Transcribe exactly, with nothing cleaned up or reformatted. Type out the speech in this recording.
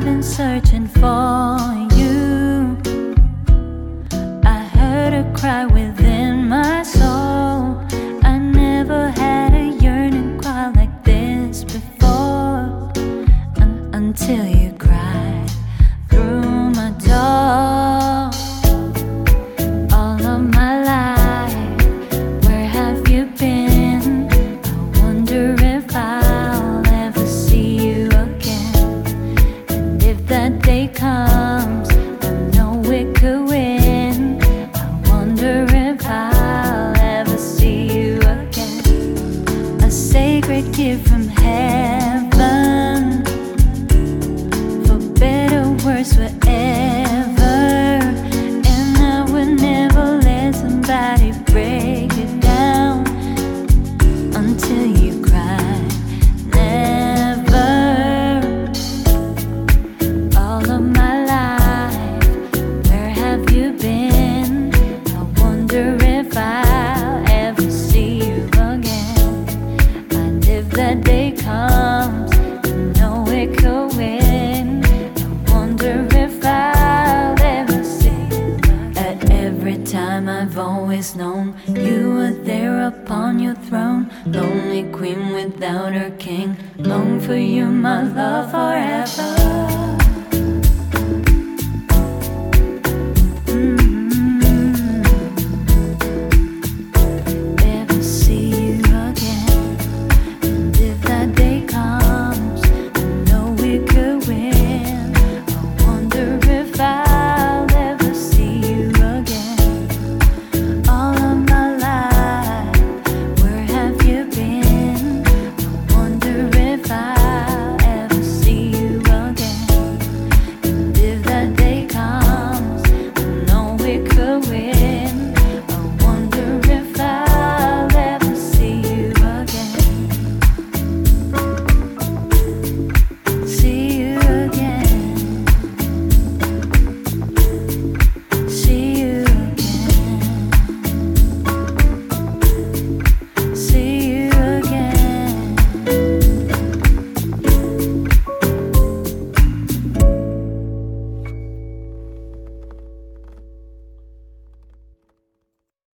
I've been searching for you. I heard a cry within my soul. I never had a yearning cry like this before, Un until you cried through my door. All of my life, where have you been? I wonder if I'll ever see you again. And if that day comes, I know it could win. I wonder if I'll ever see you again. A sacred gift from heaven, for better, worse, forever. And I would never let somebody break it down until you cry. Never. All of my life, where have you been? I wonder if I'll ever see you again. And if that day comes, I know it could win. I wonder if I'll ever see you again. At every time I've always known you were there upon your throne, lonely queen without her king. Long for you, my love, forever.